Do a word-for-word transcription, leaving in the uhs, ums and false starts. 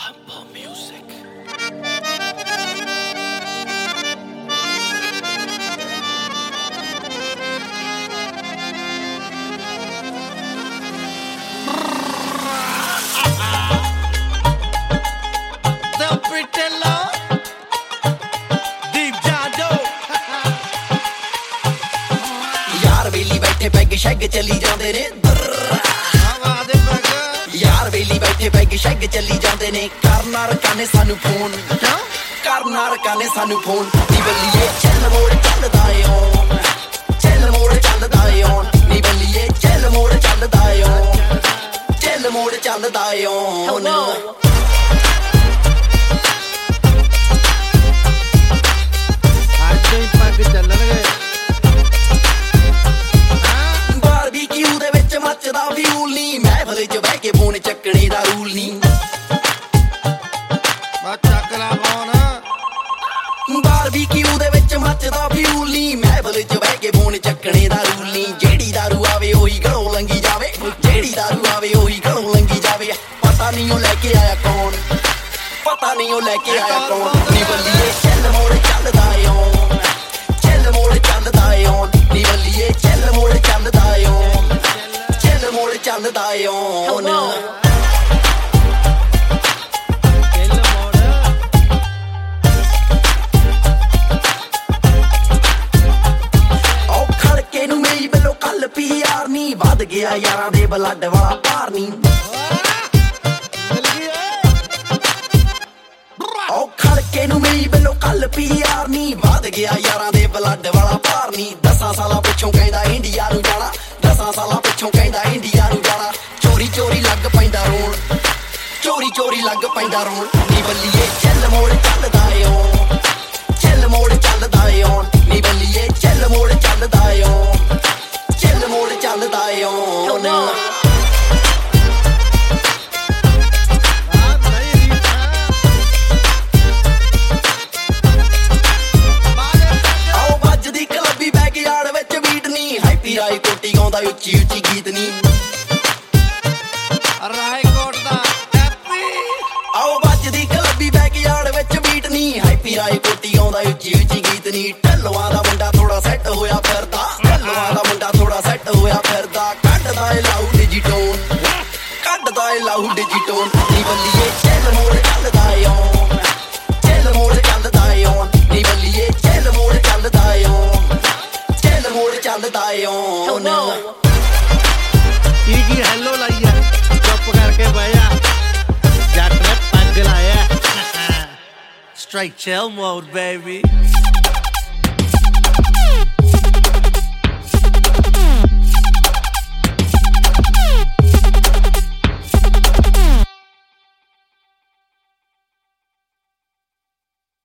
Tempo Music. Peg शैग चली जाते ने यार वेली बैठे पैग शैग चली जाते ने करना रखाने सानू फोन करना रखाने सानू फोन नी बल्लिए चल मोड़ चलदा ए ओन चल मोड़ चलदा ए ओन नी बल्लिए चल मोड़ चलदा ए ओन चल मोड़ चलदा ए ओन आज ही पैग चलणगे मचदा फ्यूल नी महफल च बह के फोन चक्कने दा रूल नी चकला फोन बारबीक्यू दे विच मचदा फ्यूल नी महफल च बह के फोन चक्कने दा रूल नी जेड़ी दारू आवे ओही घरों लंगी जावे जेड़ी दारू आवे ओही घरों लंगी जावे पता नहीं ओ लेके आया कौन पता नहीं ओ लेके आया कौन नी बल्लिए चल मोड़ चलदा ए ओन चल मोड़ चलदा ए ओन नी बल्लिए चल मोड़ चलदा ए ओन मोड़ चलदा ए ओन ओ खड़के नू मेरी बलो कल पीआर नी वध गया यारां दे ब्लड वाला पार नी ओ खड़के नू मेरी बलो कल पीआर नी वध गया यारां दे ब्लड वाला पार नी दसां सालां पिछों कहंदा इंडिया नू जाना दसां सालां पिछों कहंदा इंडिया नू जाना चोरी चोरी लग पैंदा रोण चोरी चोरी लग पैंदा रोण नी बल्लिए चल मोड़ चलदा ए ओन चल मोड़ चलदा ए ओन नी बल्लिए चल मोड़ चलदा ए ओन चल मोड़ चलदा ए ओन आओ बजदी कलबी बैकयार्ड विच बीट नी हैप्पी राय कोटी गाउंदा उच्ची उच्ची गीत नी रायकोट दा हैप्पी आओ बजदी कलबी बैकयार्ड विच बीट नी हैप्पी राय कोटी गाउंदा उच्ची उच्ची गीत नी ढल्लवां दा मुंडा थोड़ा सैट होया फिरदा ढल्लवां दा मुंडा थोड़ा सैट होया फिरदा कड्डदा ए लाउड डिजिटोन कड्डदा ए लाउड डिजिटोन नी बल्लिए चल मोड़ चलदा ए ओन चल मोड़ चलदा ए ओन नी बल्लिए चल मोड़ चलदा ए ओन चल मोड़ चलदा ए ओन की की हेलो लाई है चुप करके बह जा जट ने पग लाया स्ट्राइक चिल मोड बेबी